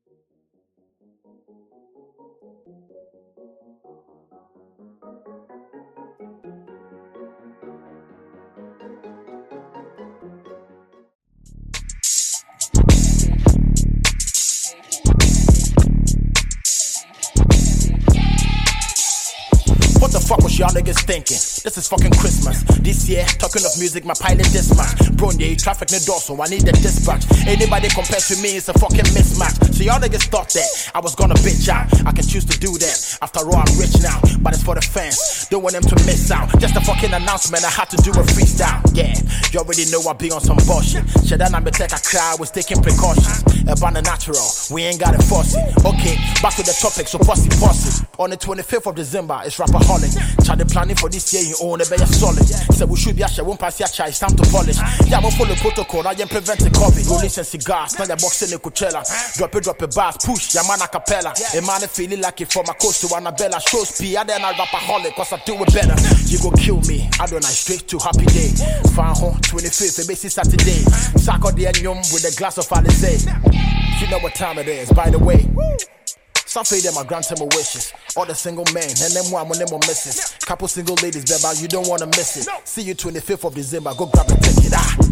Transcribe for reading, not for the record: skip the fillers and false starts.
What the fuck was y'all niggas thinking? This is fucking Christmas. This year, talking of music, my pilot dispatch. Bro, yeah, traffic no door, so I need a dispatch. Anybody compared to me is a fucking mismatch. So y'all niggas thought that I was gonna bitch out. I can choose to do that. After all, I'm rich now, but it's for the fans. Don't want them to miss out. Just a fucking announcement, I had to do a freestyle. Yeah, you already know I be on some bullshit. Shit, that I'm take a cry, I was taking precautions. About the natural, we ain't got it forcing. Okay, back to the topic, so pussy. On the 25th of December, it's Rapperholic. Child planning for this year, you own a better solid. So we should be a won't pass your child, it's time to polish. Yeah, we'll follow protocol, I am preventing COVID. Rolling some cigars, now you're boxing the Coachella. Drop it bars, push, your man a cappella. A man feeling like it from a coast to Annabella. Shows P, I then I Rapperholic, cause I do it better. You go kill me, I don't know, straight to happy day. Fan home, 25th, it makes it Saturday. Sack of the onion with a glass of Alizé. You know what time it is, by the way. Some fade them, I grant them wishes. All the single men, and them one when them will misses. Couple single ladies, baby, you don't wanna miss it. See you 25th of December, go grab a ticket.